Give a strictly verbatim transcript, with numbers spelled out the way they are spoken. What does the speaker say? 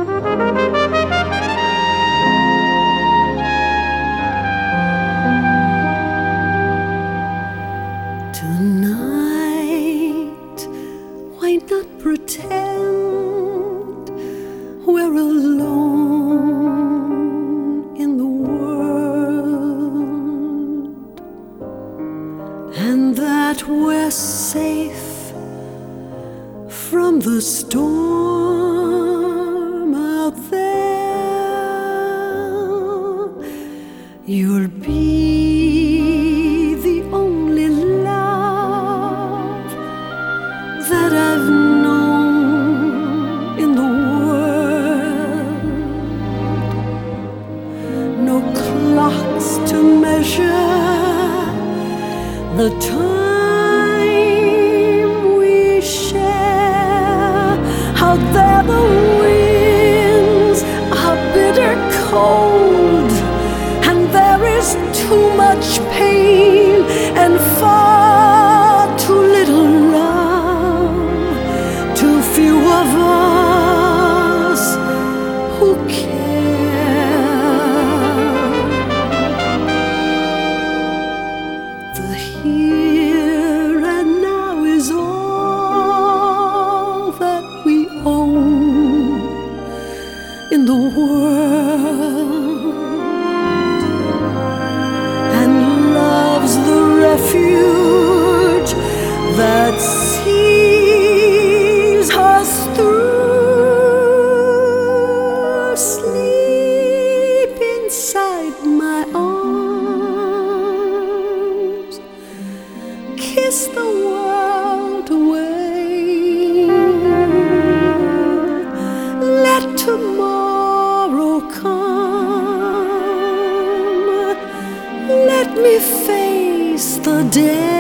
Tonight, why not pretend we're alone in the world, and that we're safe from the storm out there? You'll be the only love that I've known in the world. No clocks to measure the time we share. Out there the winds are bitter cold, and there is too much pain and far too little love, too few of us who care. The here and now is all that we own in the world, and love's the refuge that sees us through. Sleep inside my arms, kiss the world away, let tomorrow come, let me face the day.